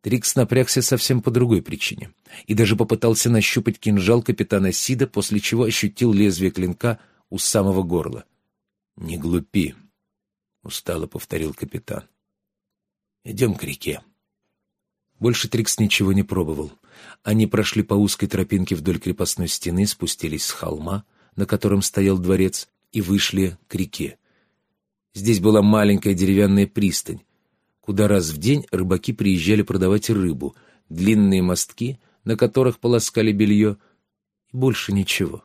Трикс напрягся совсем по другой причине и даже попытался нащупать кинжал капитана Сида, после чего ощутил лезвие клинка у самого горла. «Не глупи», — устало повторил капитан. «Идем к реке». Больше Трикс ничего не пробовал. Они прошли по узкой тропинке вдоль крепостной стены, спустились с холма, на котором стоял дворец, и вышли к реке. Здесь была маленькая деревянная пристань, куда раз в день рыбаки приезжали продавать рыбу, длинные мостки, на которых полоскали белье, и больше ничего.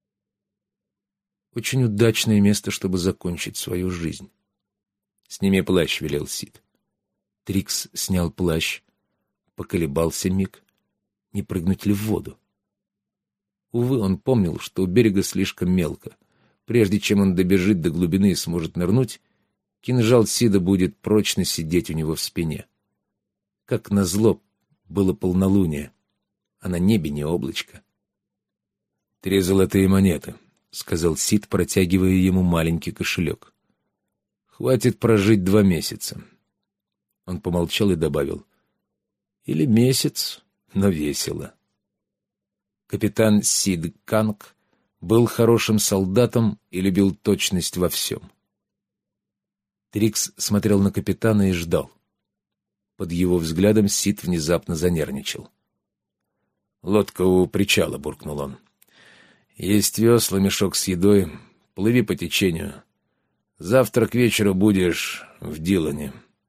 Очень удачное место, чтобы закончить свою жизнь. «Сними плащ», — велел Сид. Трикс снял плащ, поколебался миг, не прыгнуть ли в воду. Увы, он помнил, что у берега слишком мелко. Прежде чем он добежит до глубины и сможет нырнуть, кинжал Сида будет прочно сидеть у него в спине. Как назло, было полнолуние, а на небе не облачко. «3 золотые монеты», — сказал Сид, протягивая ему маленький кошелек. «Хватит прожить 2 месяца». Он помолчал и добавил: «Или месяц, но весело». Капитан Сид Канг был хорошим солдатом и любил точность во всем. Трикс смотрел на капитана и ждал. Под его взглядом Сид внезапно занервничал. «Лодка у причала», — буркнул он. «Есть весла, мешок с едой. Плыви по течению. Завтра к вечеру будешь в Дилане».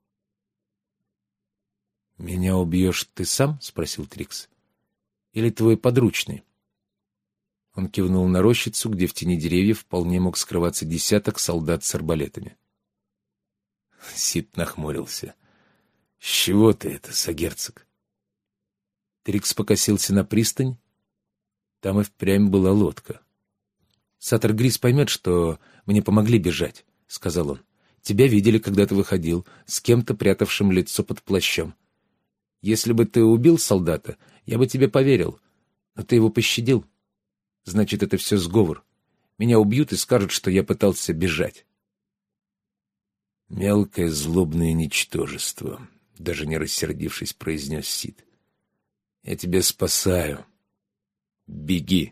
«Меня убьешь ты сам?» — спросил Трикс. «Или твой подручный?» Он кивнул на рощицу, где в тени деревьев вполне мог скрываться десяток солдат с арбалетами. Сид нахмурился. «С чего ты это, сагерцог?» Трикс покосился на пристань. Там и впрямь была лодка. «Саттер Грис поймет, что мне помогли бежать», — сказал он. «Тебя видели, когда ты выходил, с кем-то, прятавшим лицо под плащом. Если бы ты убил солдата, я бы тебе поверил, но ты его пощадил. Значит, это все сговор. Меня убьют и скажут, что я пытался бежать». «Мелкое злобное ничтожество», — даже не рассердившись, произнес Сид. «Я тебя спасаю. Беги».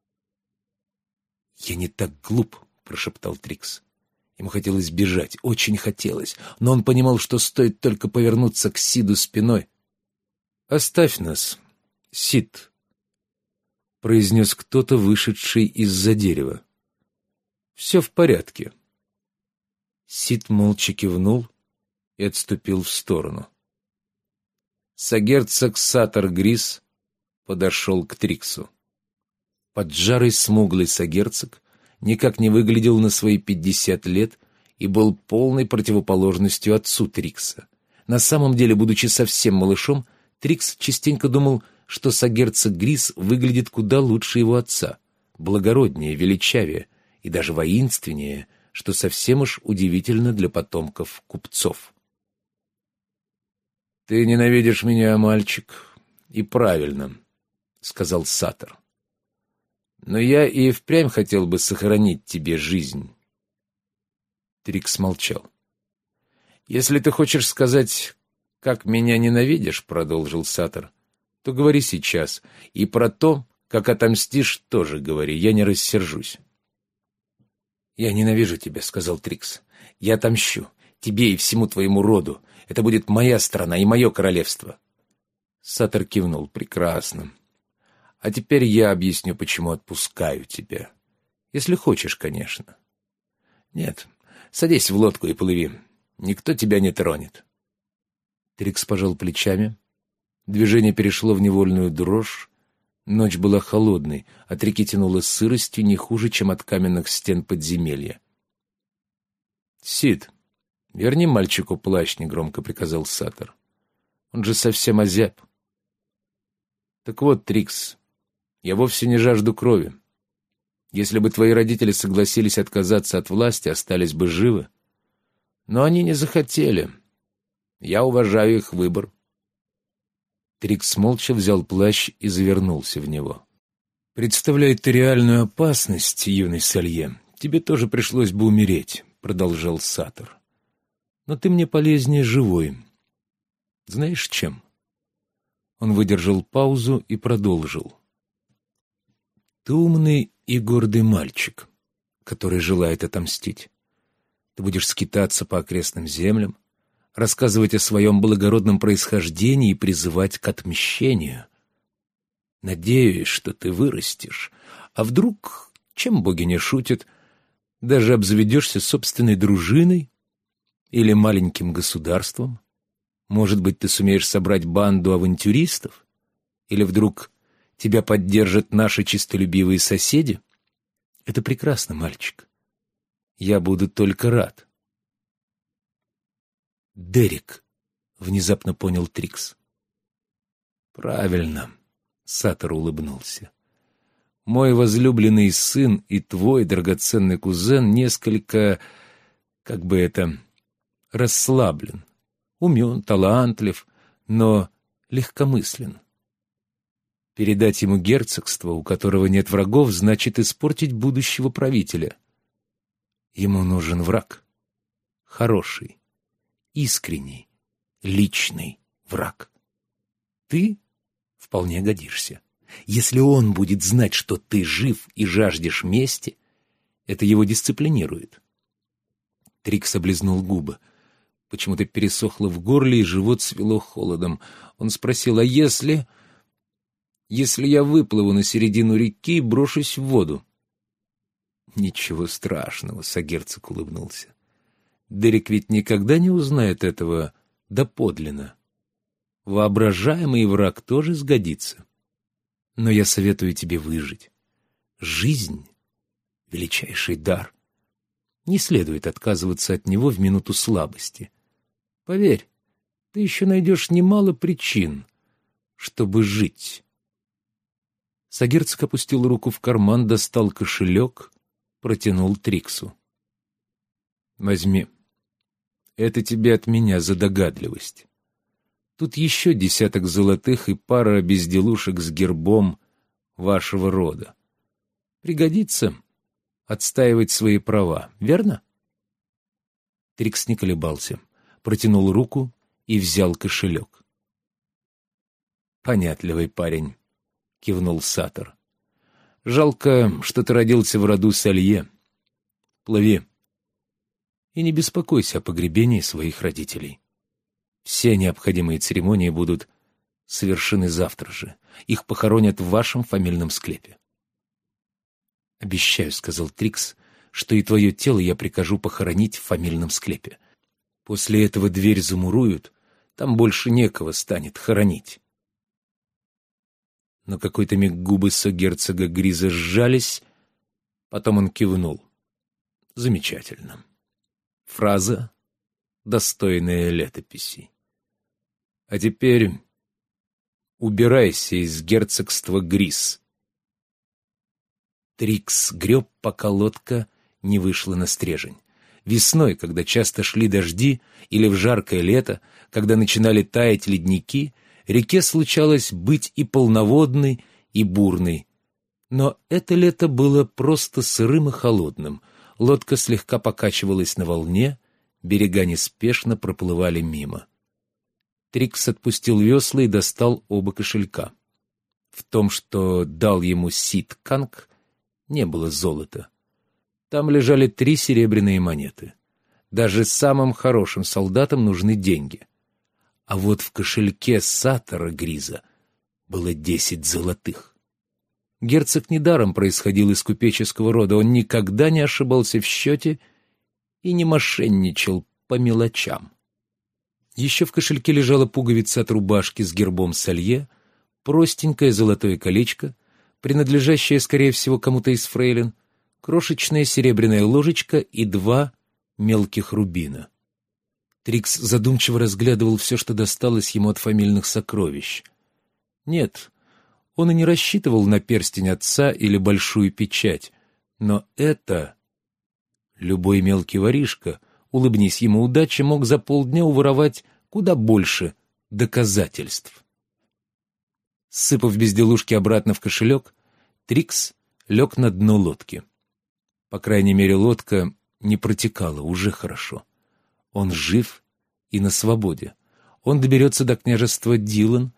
«Я не так глуп», — прошептал Трикс. Ему хотелось бежать, очень хотелось, но он понимал, что стоит только повернуться к Сиду спиной. «Оставь нас, Сид», — произнес кто-то, вышедший из-за дерева. «Все в порядке». Сид молча кивнул и отступил в сторону. Сагерцог Саттер Грис подошел к Триксу. Поджарый смуглый сагерцог никак не выглядел на свои 50 лет и был полной противоположностью отцу Трикса. На самом деле, будучи совсем малышом, Трикс частенько думал, что сагерцог Грис выглядит куда лучше его отца, благороднее, величавее и даже воинственнее, что совсем уж удивительно для потомков купцов. «Ты ненавидишь меня, мальчик, и правильно», — сказал Саттер. «Но я и впрямь хотел бы сохранить тебе жизнь». Трикс молчал. «Если ты хочешь сказать, как меня ненавидишь, — продолжил Саттер, — то говори сейчас, и про то, как отомстишь, тоже говори, я не рассержусь». «Я ненавижу тебя, — сказал Трикс. — Я отомщу. Тебе и всему твоему роду. Это будет моя страна и мое королевство». Саттер кивнул. «Прекрасно. А теперь я объясню, почему отпускаю тебя. Если хочешь, конечно. Нет, садись в лодку и плыви. Никто тебя не тронет». Трикс пожал плечами. Движение перешло в невольную дрожь. Ночь была холодной, от реки тянуло сыростью не хуже, чем от каменных стен подземелья. «Сид, верни мальчику плащ», — негромко приказал Саттер. «Он же совсем озяб». «Так вот, Трикс, я вовсе не жажду крови. Если бы твои родители согласились отказаться от власти, остались бы живы. Но они не захотели. Я уважаю их выбор». Трикс молча взял плащ и завернулся в него. «Представляя ты реальную опасность, юный Салье, тебе тоже пришлось бы умереть», — продолжал Саттер. «Но ты мне полезнее живой. Знаешь чем? Он выдержал паузу и продолжил. «Ты умный и гордый мальчик, который желает отомстить. Ты будешь скитаться по окрестным землям, рассказывать о своем благородном происхождении и призывать к отмщению. Надеюсь, что ты вырастешь, а вдруг, чем боги не шутят, даже обзаведешься собственной дружиной или маленьким государством. Может быть, ты сумеешь собрать банду авантюристов? Или вдруг тебя поддержат наши честолюбивые соседи? Это прекрасно, мальчик. Я буду только рад». «Дерек», — внезапно понял Трикс. «Правильно», — Саттер улыбнулся. «Мой возлюбленный сын и твой драгоценный кузен несколько, расслаблен, умен, талантлив, но легкомыслен. Передать ему герцогство, у которого нет врагов, значит испортить будущего правителя. Ему нужен враг. Хороший, искренний, личный враг. Ты вполне годишься. Если он будет знать, что ты жив и жаждешь мести, это его дисциплинирует». Трикс облизнул губы. Почему-то пересохло в горле, и живот свело холодом. Он спросил: «А если я выплыву на середину реки и брошусь в воду?» «Ничего страшного», — сагерцог улыбнулся. «Дерек ведь никогда не узнает этого доподлинно. Воображаемый враг тоже сгодится. Но я советую тебе выжить. Жизнь — величайший дар. Не следует отказываться от него в минуту слабости. Поверь, ты еще найдешь немало причин, чтобы жить». Сагерцог опустил руку в карман, достал кошелек, протянул Триксу. «Возьми. Это тебе от меня за догадливость. Тут еще 10 золотых и пара безделушек с гербом вашего рода. Пригодится отстаивать свои права, верно?» Трикс не колебался, протянул руку и взял кошелек. «Понятливый парень», — кивнул Саттер. «Жалко, что ты родился в роду Салье. Плыви и не беспокойся о погребении своих родителей. Все необходимые церемонии будут совершены завтра же. Их похоронят в вашем фамильном склепе». «Обещаю», — сказал Трикс, — «что и твое тело я прикажу похоронить в фамильном склепе. После этого дверь замуруют, там больше некого станет хоронить». На какой-то миг губы сагерцога Гриза сжались, потом он кивнул. «Замечательно. Фраза, достойная летописи. А теперь убирайся из герцогства Гриз». Трикс греб, пока лодка не вышла на стрежень. Весной, когда часто шли дожди, или в жаркое лето, когда начинали таять ледники, реке случалось быть и полноводной, и бурной. Но это лето было просто сырым и холодным. Лодка слегка покачивалась на волне, берега неспешно проплывали мимо. Трикс отпустил весла и достал оба кошелька. В том, что дал ему Сид Канг, не было золота. Там лежали 3 серебряные монеты. Даже самым хорошим солдатам нужны деньги. А вот в кошельке Саттера Гриза было 10 золотых. Герцог недаром происходил из купеческого рода, он никогда не ошибался в счете и не мошенничал по мелочам. Еще в кошельке лежала пуговица от рубашки с гербом Салье, простенькое золотое колечко, принадлежащее, скорее всего, кому-то из фрейлин, крошечная серебряная ложечка и 2 мелких рубина. Трикс задумчиво разглядывал все, что досталось ему от фамильных сокровищ. Нет, он и не рассчитывал на перстень отца или большую печать, но это... Любой мелкий воришка, улыбнись ему удача, мог за полдня уворовать куда больше доказательств. Сыпав безделушки обратно в кошелек, Трикс лег на дно лодки. По крайней мере, лодка не протекала, уже хорошо. Он жив и на свободе. Он доберется до княжества Дилан,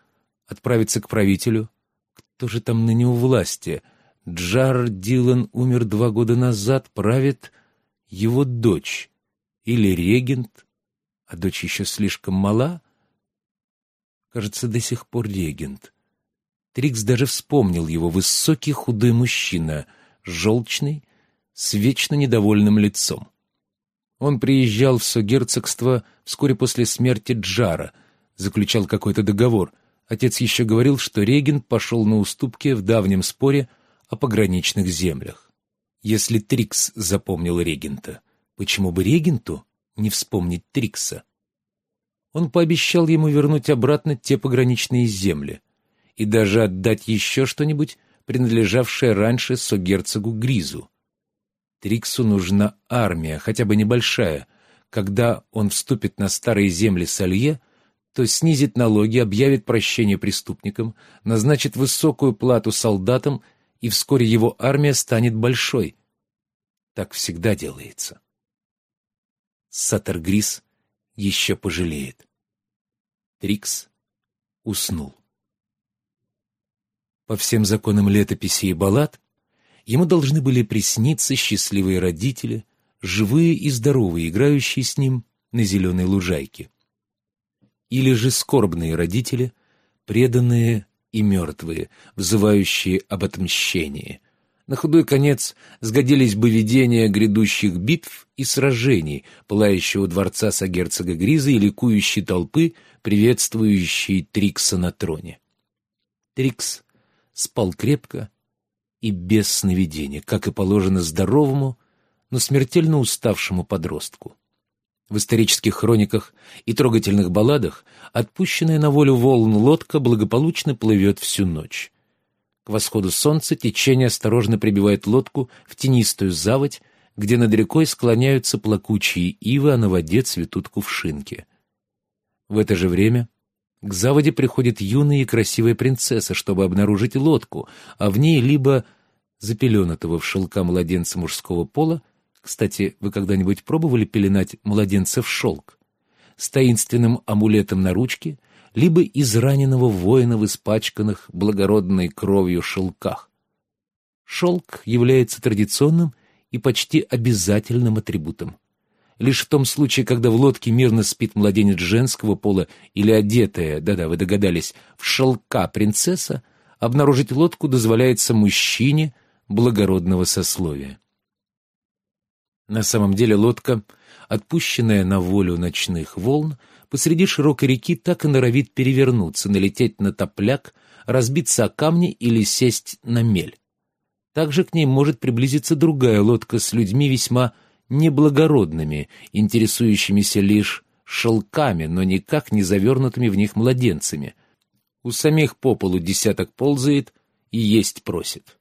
отправиться к правителю. Кто же там ныне у власти? Джар Дилан умер 2 года назад, правит его дочь. Или регент, а дочь еще слишком мала. Кажется, до сих пор регент. Трикс даже вспомнил его: высокий худой мужчина, желчный, с вечно недовольным лицом. Он приезжал в согерцогство вскоре после смерти Джара, заключал какой-то договор. Отец еще говорил, что регент пошел на уступки в давнем споре о пограничных землях. Если Трикс запомнил регента, почему бы регенту не вспомнить Трикса? Он пообещал ему вернуть обратно те пограничные земли и даже отдать еще что-нибудь, принадлежавшее раньше согерцогу Гризу. Триксу нужна армия, хотя бы небольшая. Когда он вступит на старые земли Салье, то снизит налоги, объявит прощение преступникам, назначит высокую плату солдатам, и вскоре его армия станет большой. Так всегда делается. Саттер Гриз еще пожалеет. Трикс уснул. По всем законам летописи и баллад ему должны были присниться счастливые родители, живые и здоровые, играющие с ним на зеленой лужайке. Или же скорбные родители, преданные и мертвые, взывающие об отмщении. На худой конец сгодились бы видения грядущих битв и сражений, пылающего дворца сагерцога Гриза и ликующей толпы, приветствующей Трикса на троне. Трикс спал крепко и без сновидения, как и положено здоровому, но смертельно уставшему подростку. В исторических хрониках и трогательных балладах отпущенная на волю волн лодка благополучно плывет всю ночь. К восходу солнца течение осторожно прибивает лодку в тенистую заводь, где над рекой склоняются плакучие ивы, а на воде цветут кувшинки. В это же время к заводе приходит юная и красивая принцесса, чтобы обнаружить лодку, а в ней либо запеленатого в шелка младенца мужского пола, кстати, вы когда-нибудь пробовали пеленать младенца в шелк, с таинственным амулетом на ручке, либо израненного воина в испачканных благородной кровью шелках. Шелк является традиционным и почти обязательным атрибутом. Лишь в том случае, когда в лодке мирно спит младенец женского пола или одетая, да-да, вы догадались, в шелка принцесса, обнаружить лодку дозволяется мужчине благородного сословия. На самом деле лодка, отпущенная на волю ночных волн, посреди широкой реки так и норовит перевернуться, налететь на топляк, разбиться о камни или сесть на мель. Также к ней может приблизиться другая лодка с людьми весьма неблагородными, интересующимися лишь шелками, но никак не завернутыми в них младенцами. У самих по полу десяток ползает и есть просит.